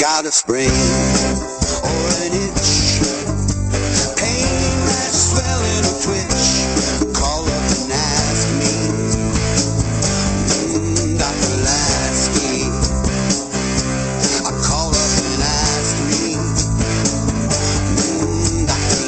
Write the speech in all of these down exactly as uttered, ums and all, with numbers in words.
got a sprain or an itch, pain, rash, swelling, or twitch, call up and ask me, mm, Doctor Lasky. I call up and ask me, mm, Doctor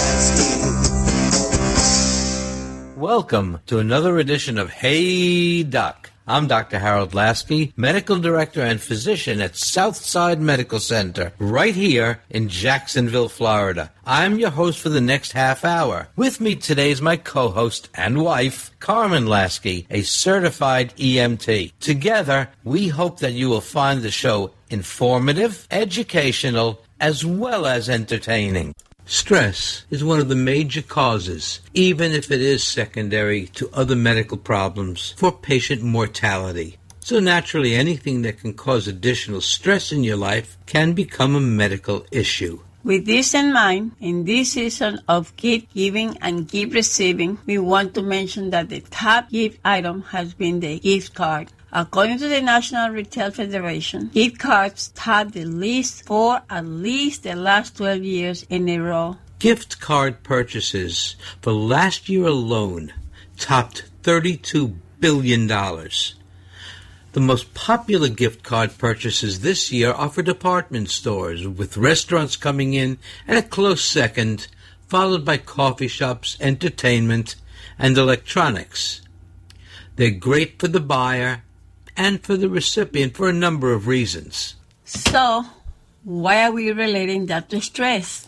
Lasky. Welcome to another edition of Hey Doc. I'm Doctor Harold Lasky, Medical Director and Physician at Southside Medical Center, right here in Jacksonville, Florida. I'm your host for the next half hour. With me today is my co-host and wife, Carmen Lasky, a certified E M T. Together, we hope that you will find the show informative, educational, as well as entertaining. Stress is one of the major causes, even if it is secondary to other medical problems, for patient mortality. So naturally, anything that can cause additional stress in your life can become a medical issue. With this in mind, in this season of gift giving and gift receiving, we want to mention that the top gift item has been the gift card. According to the National Retail Federation, gift cards top the list for at least the last twelve years in a row. Gift card purchases for last year alone topped thirty-two billion dollars. The most popular gift card purchases this year are for department stores, with restaurants coming in at a close second, followed by coffee shops, entertainment, and electronics. They're great for the buyer and for the recipient for a number of reasons. So, why are we relating that to stress?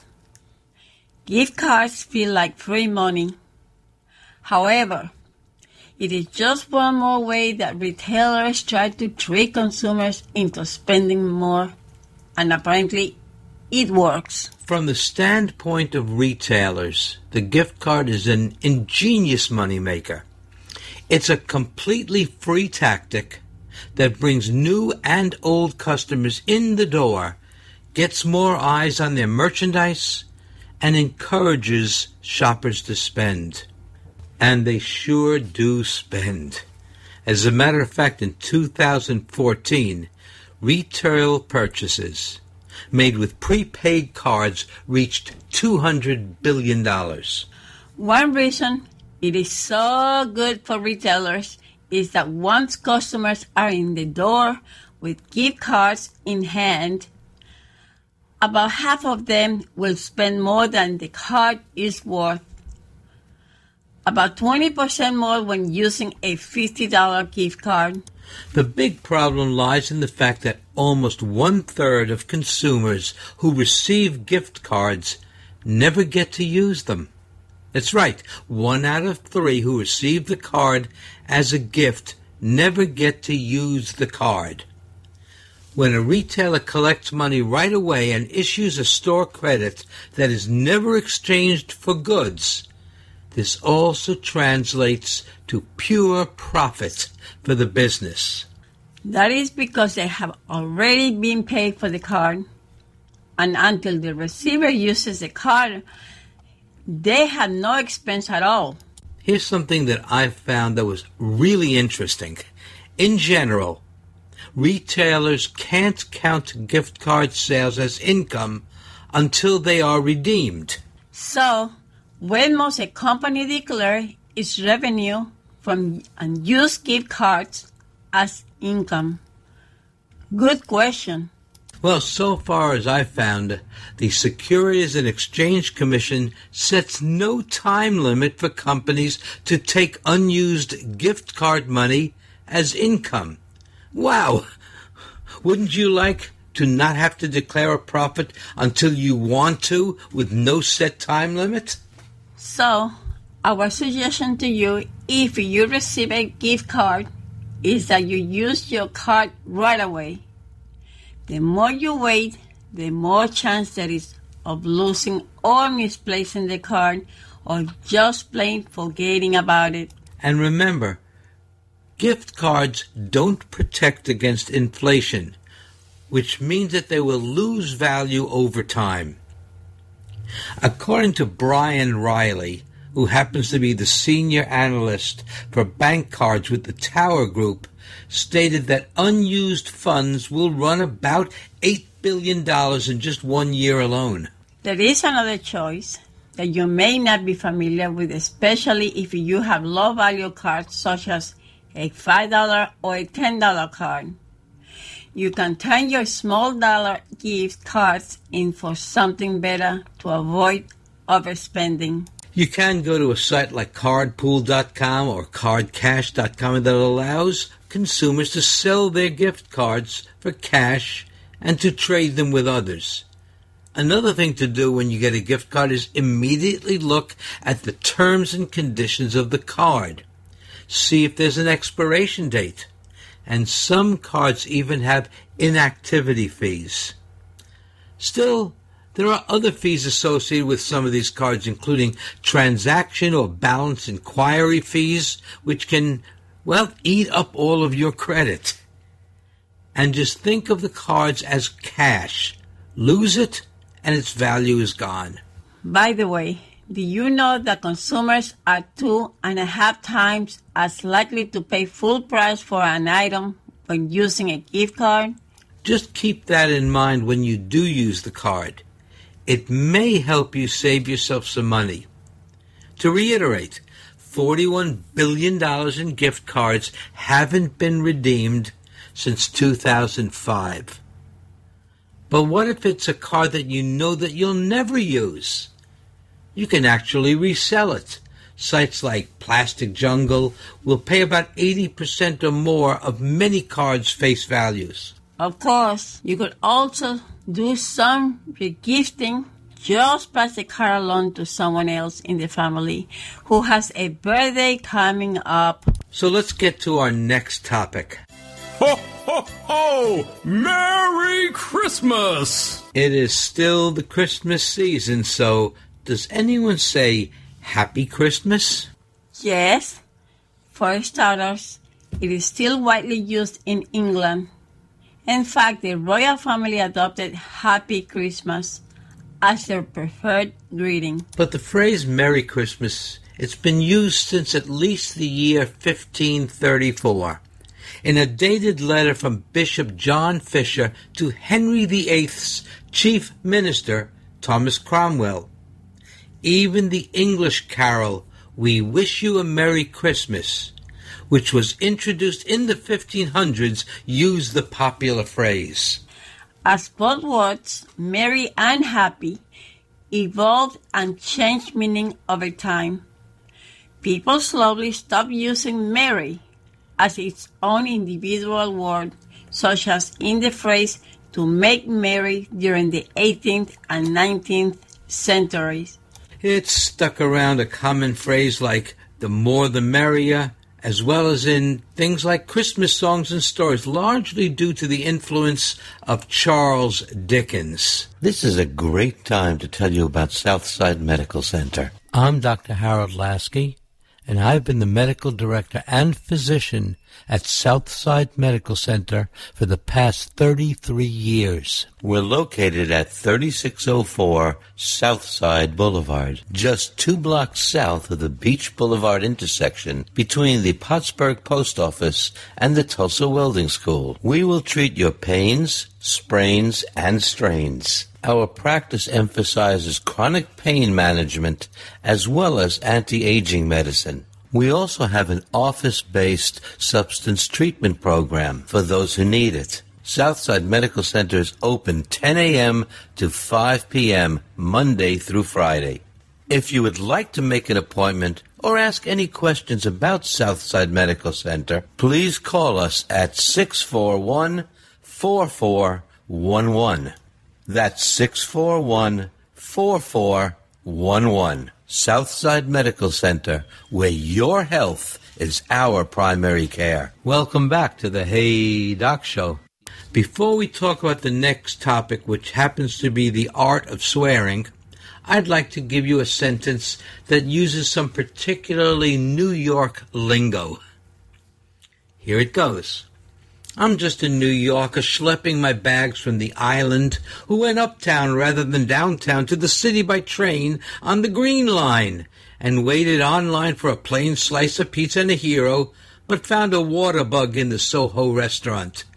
Gift cards feel like free money. However, it is just one more way that retailers try to trick consumers into spending more, and apparently it works. From the standpoint of retailers, the gift card is an ingenious moneymaker. It's a completely free tactic that brings new and old customers in the door, gets more eyes on their merchandise, and encourages shoppers to spend. And they sure do spend. As a matter of fact, in two thousand fourteen, retail purchases made with prepaid cards reached two hundred billion dollars. One reason it is so good for retailers is that once customers are in the door with gift cards in hand, about half of them will spend more than the card is worth. About twenty percent more when using a fifty dollars gift card. The big problem lies in the fact that almost one-third of consumers who receive gift cards never get to use them. That's right, one out of three who receive the card as a gift never get to use the card. When a retailer collects money right away and issues a store credit that is never exchanged for goods, this also translates to pure profit for the business. That is because they have already been paid for the card, and until the receiver uses the card, they have no expense at all. Here's something that I found that was really interesting. In general, retailers can't count gift card sales as income until they are redeemed. So, when must a company declare its revenue from unused gift cards as income? Good question. Well, so far as I've found, the Securities and Exchange Commission sets no time limit for companies to take unused gift card money as income. Wow! Wouldn't you like to not have to declare a profit until you want to with no set time limit? So, our suggestion to you, if you receive a gift card, is that you use your card right away. The more you wait, the more chance there is of losing or misplacing the card or just plain forgetting about it. And remember, gift cards don't protect against inflation, which means that they will lose value over time. According to Brian Riley, who happens to be the senior analyst for bank cards with the Tower Group, stated that unused funds will run about eight billion dollars in just one year alone. There is another choice that you may not be familiar with, especially if you have low-value cards such as a five dollar or a ten dollar card. You can turn your small dollar gift cards in for something better to avoid overspending. You can go to a site like card pool dot com or card cash dot com that allows consumers to sell their gift cards for cash and to trade them with others. Another thing to do when you get a gift card is immediately look at the terms and conditions of the card. See if there's an expiration date. And some cards even have inactivity fees. Still, there are other fees associated with some of these cards, including transaction or balance inquiry fees, which can, well, eat up all of your credit. And just think of the cards as cash. Lose it, and its value is gone. By the way, do you know that consumers are two and a half times as likely to pay full price for an item when using a gift card? Just keep that in mind when you do use the card. It may help you save yourself some money. To reiterate, forty-one billion dollars in gift cards haven't been redeemed since two thousand five. But what if it's a card that you know that you'll never use? You can actually resell it. Sites like Plastic Jungle will pay about eighty percent or more of many cards' face values. Of course, you could also do some regifting. Just pass the card along to someone else in the family who has a birthday coming up. So let's get to our next topic. Ho, ho, ho! Merry Christmas! It is still the Christmas season, so does anyone say Happy Christmas? Yes. For starters, it is still widely used in England. In fact, the royal family adopted Happy Christmas as their preferred greeting. But the phrase Merry Christmas, it's been used since at least the year fifteen thirty-four. In a dated letter from Bishop John Fisher to Henry the Eighth's chief minister, Thomas Cromwell. Even the English carol, We Wish You a Merry Christmas, which was introduced in the fifteen hundreds, used the popular phrase. As both words, merry and happy, evolved and changed meaning over time. People slowly stopped using merry as its own individual word, such as in the phrase to make merry during the eighteenth and nineteenth centuries. It's stuck around a common phrase like the more the merrier, as well as in things like Christmas songs and stories, largely due to the influence of Charles Dickens. This is a great time to tell you about Southside Medical Center. I'm Doctor Harold Lasky, and I've been the medical director and physician at Southside Medical Center for the past thirty-three years. We're located at thirty-six oh four Southside Boulevard, just two blocks south of the Beach Boulevard intersection between the Pottsburg Post Office and the Tulsa Welding School. We will treat your pains, sprains, and strains. Our practice emphasizes chronic pain management as well as anti-aging medicine. We also have an office-based substance treatment program for those who need it. Southside Medical Center is open ten a.m. to five p.m. Monday through Friday. If you would like to make an appointment or ask any questions about Southside Medical Center, please call us at six four one, four four one one. That's six four one, four four one one. Southside Medical Center, where your health is our primary care. Welcome back to the Hey Doc Show. Before we talk about the next topic, which happens to be the art of swearing, I'd like to give you a sentence that uses some particularly New York lingo. Here it goes. I'm just a New Yorker schlepping my bags from the island who went uptown rather than downtown to the city by train on the Green Line and waited online for a plain slice of pizza and a hero, but found a water bug in the Soho restaurant.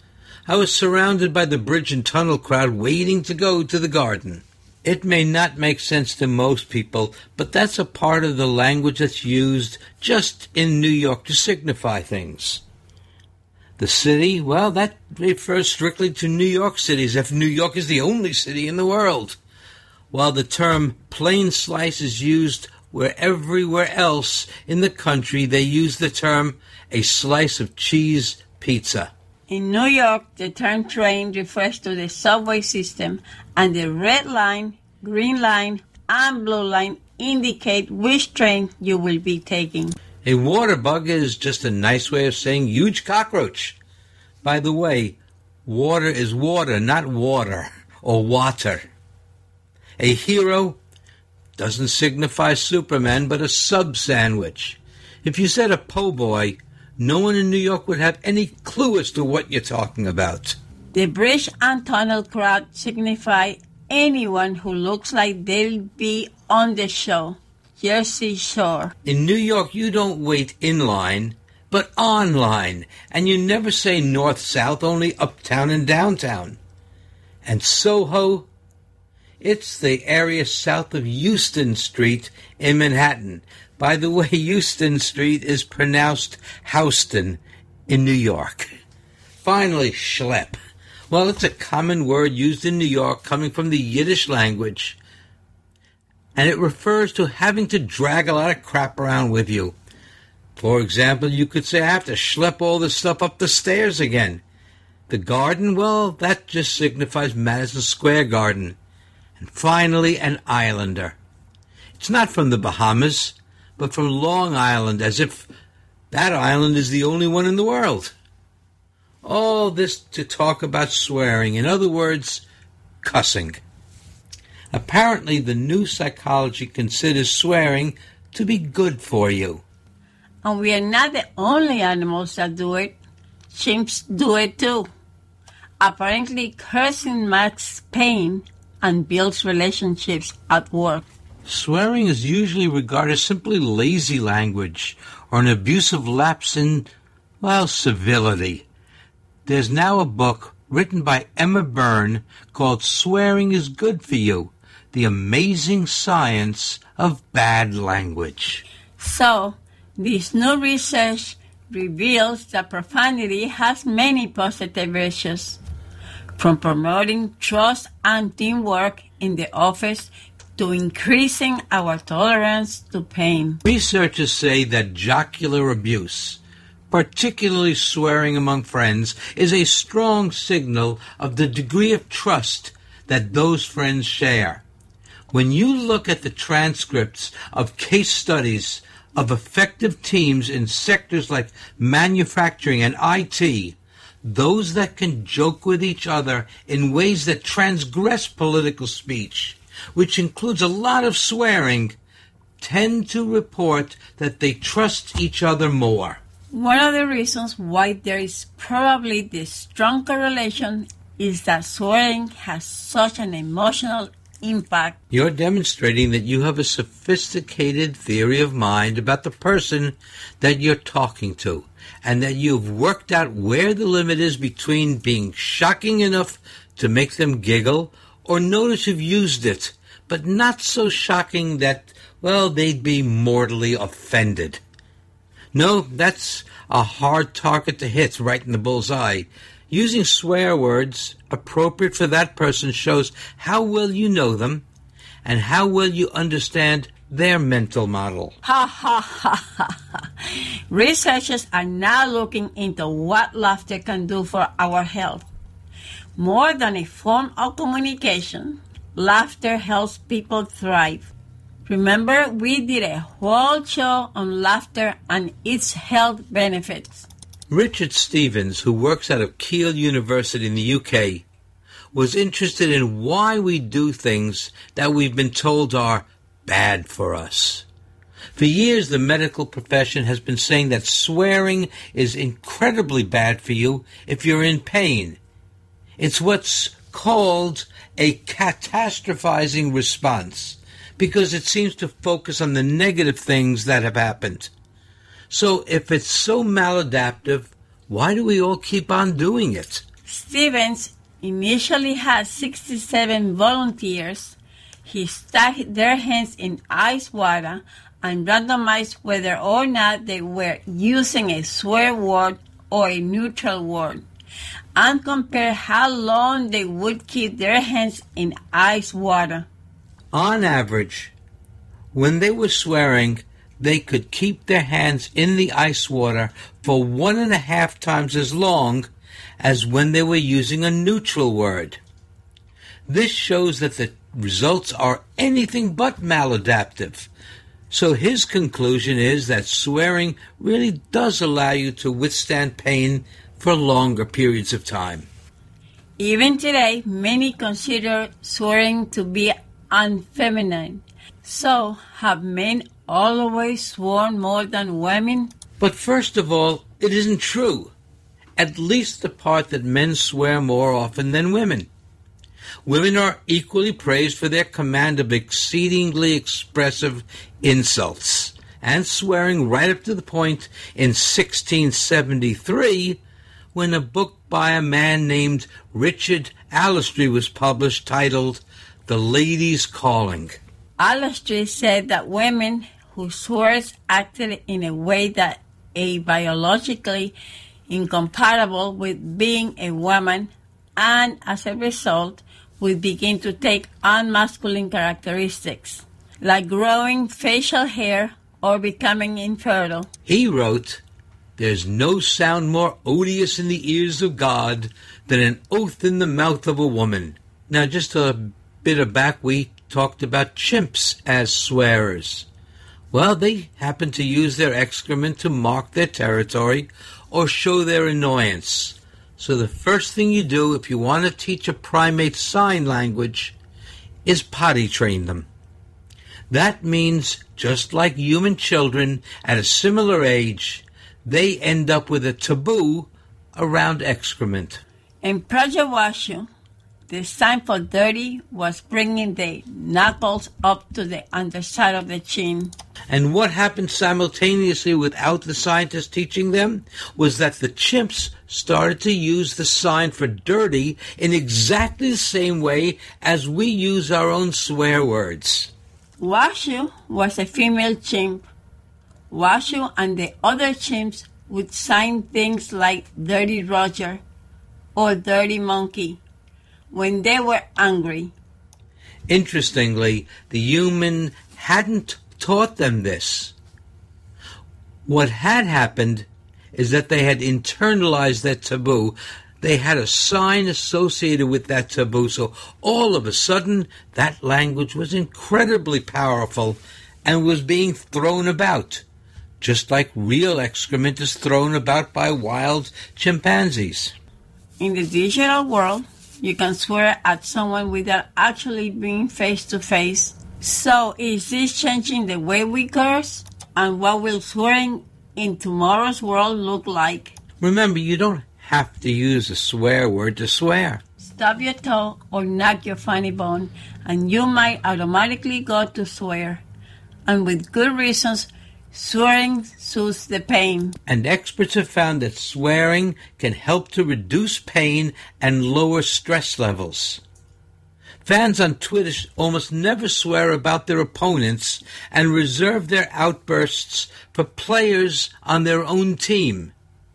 I was surrounded by the bridge and tunnel crowd waiting to go to the garden. It may not make sense to most people, but that's a part of the language that's used just in New York to signify things. The city, well, that refers strictly to New York City, as if New York is the only city in the world, while the term plain slice is used where everywhere else in the country they use the term a slice of cheese pizza. In New York, the term train refers to the subway system, and the red line, green line, and blue line indicate which train you will be taking. A water bug is just a nice way of saying huge cockroach. By the way, water is water, not water or water. A hero doesn't signify Superman, but a sub-sandwich. If you said a po' boy, no one in New York would have any clue as to what you're talking about. The bridge and tunnel crowd signify anyone who looks like they'll be on the show. Jersey Shore. In New York, you don't wait in line, but online, and you never say north-south, only uptown and downtown. And Soho, it's the area south of Houston Street in Manhattan. By the way, Houston Street is pronounced Houston in New York. Finally, schlep. Well, it's a common word used in New York coming from the Yiddish language, and it refers to having to drag a lot of crap around with you. For example, you could say, I have to schlep all this stuff up the stairs again. The garden, well, that just signifies Madison Square Garden. And finally, an islander. It's not from the Bahamas, but from Long Island, as if that island is the only one in the world. All this to talk about swearing, in other words, cussing. Apparently, the new psychology considers swearing to be good for you. And we are not the only animals that do it. Chimps do it too. Apparently, cursing masks pain and builds relationships at work. Swearing is usually regarded as simply lazy language or an abusive lapse in, well, civility. There's now a book written by Emma Byrne called Swearing is Good for You, The Amazing Science of Bad Language. So, this new research reveals that profanity has many positive issues, from promoting trust and teamwork in the office to increasing our tolerance to pain. Researchers say that jocular abuse, particularly swearing among friends, is a strong signal of the degree of trust that those friends share. When you look at the transcripts of case studies of effective teams in sectors like manufacturing and I T, those that can joke with each other in ways that transgress political speech, which includes a lot of swearing, tend to report that they trust each other more. One of the reasons why there is probably this strong correlation is that swearing has such an emotional impact. You're demonstrating that you have a sophisticated theory of mind about the person that you're talking to, and that you've worked out where the limit is between being shocking enough to make them giggle or notice you've used it, but not so shocking that, well, they'd be mortally offended. No, that's a hard target to hit right in the bullseye. Using swear words appropriate for that person shows how well you know them and how well you understand their mental model. Ha ha ha ha ha. Researchers are now looking into what laughter can do for our health. More than a form of communication, laughter helps people thrive. Remember, we did a whole show on laughter and its health benefits. Richard Stevens, who works out of Keele University in the U K, was interested in why we do things that we've been told are bad for us. For years, the medical profession has been saying that swearing is incredibly bad for you if you're in pain. It's what's called a catastrophizing response, because it seems to focus on the negative things that have happened. So if it's so maladaptive, why do we all keep on doing it? Stevens initially had sixty-seven volunteers. He stuck their hands in ice water and randomized whether or not they were using a swear word or a neutral word, and compare how long they would keep their hands in ice water. On average, when they were swearing, they could keep their hands in the ice water for one and a half times as long as when they were using a neutral word. This shows that the results are anything but maladaptive. So his conclusion is that swearing really does allow you to withstand pain for longer periods of time. Even today, many consider swearing to be unfeminine. So, have men always sworn more than women? But first of all, it isn't true. At least the part that men swear more often than women. Women are equally praised for their command of exceedingly expressive insults, and swearing right up to the point in sixteen seventy-three, when a book by a man named Richard Alistry was published titled The Lady's Calling. Alistry said that women who swore acted in a way that a biologically incompatible with being a woman, and as a result would begin to take on masculine characteristics, like growing facial hair or becoming infertile. He wrote, "There's no sound more odious in the ears of God than an oath in the mouth of a woman." Now, just a bit back, we talked about chimps as swearers. Well, they happen to use their excrement to mark their territory or show their annoyance. So the first thing you do if you want to teach a primate sign language is potty train them. That means, just like human children at a similar age, they end up with a taboo around excrement. In Project Washoe, the sign for dirty was bringing the knuckles up to the underside of the chin. And what happened simultaneously without the scientists teaching them was that the chimps started to use the sign for dirty in exactly the same way as we use our own swear words. Washoe was a female chimp. Washoe and the other chimps would sign things like Dirty Roger or Dirty Monkey when they were angry. Interestingly, the human hadn't taught them this. What had happened is that they had internalized that taboo. They had a sign associated with that taboo, so all of a sudden that language was incredibly powerful and was being thrown about, just like real excrement is thrown about by wild chimpanzees. In the digital world, you can swear at someone without actually being face-to-face. So is this changing the way we curse? And what will swearing in tomorrow's world look like? Remember, you don't have to use a swear word to swear. Stub your toe or knock your funny bone, and you might automatically go to swear. And with good reasons, swearing soothes the pain. And experts have found that swearing can help to reduce pain and lower stress levels. Fans on Twitter almost never swear about their opponents and reserve their outbursts for players on their own team.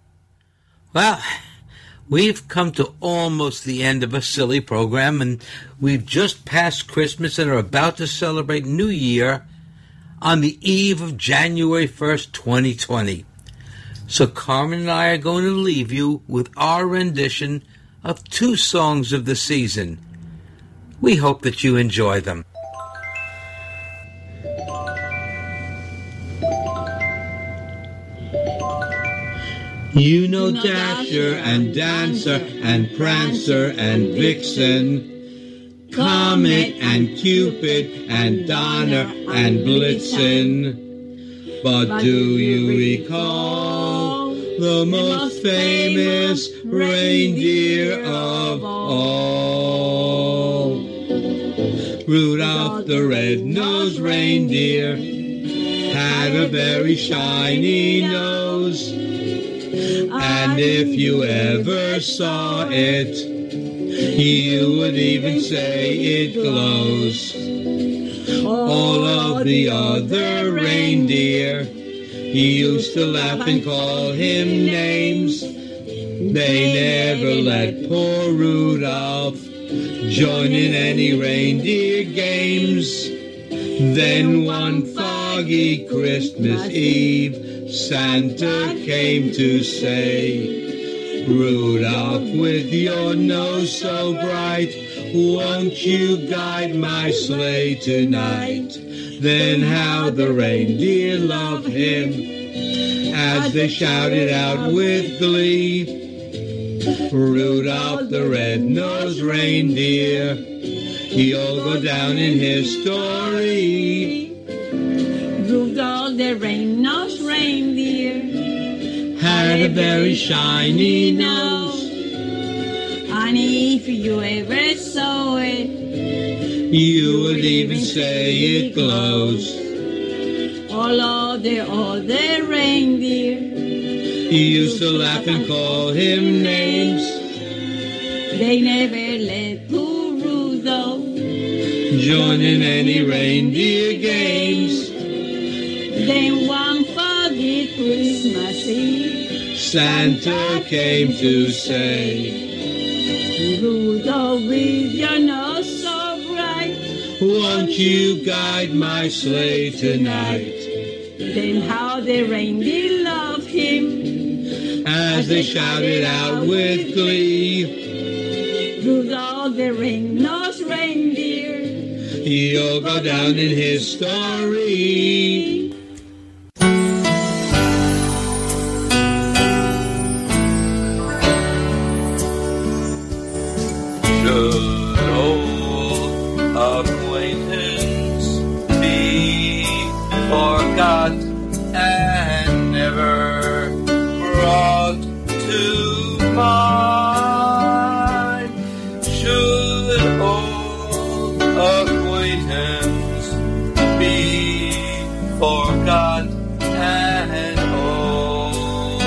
Well, we've come to almost the end of a silly program, and we've just passed Christmas and are about to celebrate New Year on the eve of January first, twenty twenty. So Carmen and I are going to leave you with our rendition of two songs of the season. We hope that you enjoy them. You know Dasher and Dancer and Prancer and Vixen, Comet and Cupid and Donner and Blitzen. But do you recall the most famous reindeer of all? Rudolph the red-nosed reindeer had a very shiny nose. And if you ever saw it, you would even say it glows. All of the other reindeer used to laugh and call him names. They never let poor Rudolph join in any reindeer games. Then one foggy Christmas Eve, Santa came to say, Rudolph, with your nose so bright, won't you guide my sleigh tonight? Then how the reindeer loved him as they shouted out with glee, Rudolph the red-nosed reindeer, he'll go down in history. Rudolph the red-nosed reindeer Had a very shiny nose. And if you ever saw it, You would even say it glows. all of the other reindeer He used to laugh and call him names. they never let poor Rudolph Join in any reindeer games. Then one foggy Christmas Eve, Santa came to say, Rudolph, with your nose so bright, won't you guide my sleigh tonight? then how the reindeer loved him As they shouted out with glee, Rudolph the red-nosed reindeer. he'll go down in history. Should old acquaintance be forgot and never brought to mind? Should old acquaintance be forgot and old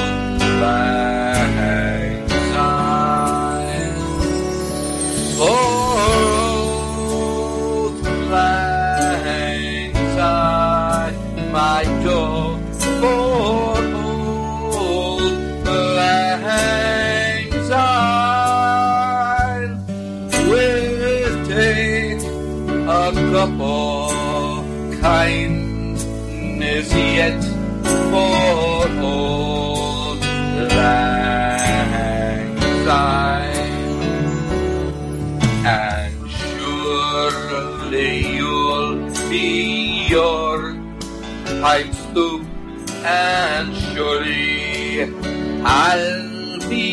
lang syne? For old lang syne, my joy, for old lang syne, we'll take a couple kindness yet for old lang syne. And surely you'll be your pipe stoop, and surely I'll be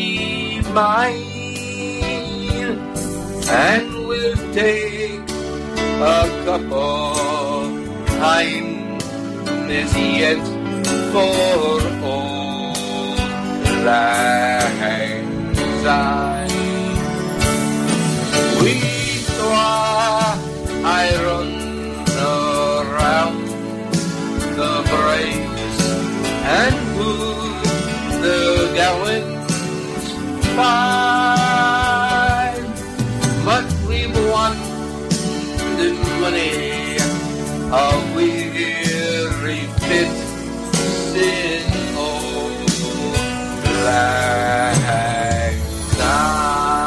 mine, and we'll take a couple kindness yet for old lang syne. We saw I run around the braes and would the gallants find, but we've won the money a weary fit in old lang syne.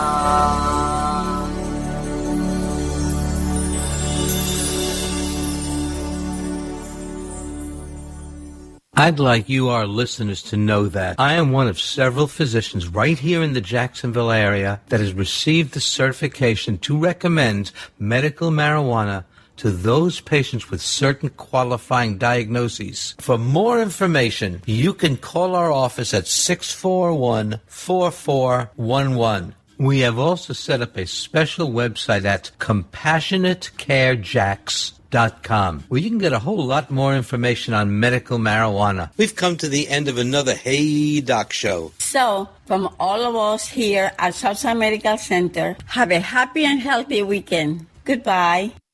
I'd like you, our listeners, to know that I am one of several physicians right here in the Jacksonville area that has received the certification to recommend medical marijuana to those patients with certain qualifying diagnoses. For more information, you can call our office at six four one, four four one one. We have also set up a special website at compassionate care jacks dot com, where you can get a whole lot more information on medical marijuana. We've come to the end of another Hey Doc show. So, from all of us here at Southside Medical Center, have a happy and healthy weekend. Goodbye.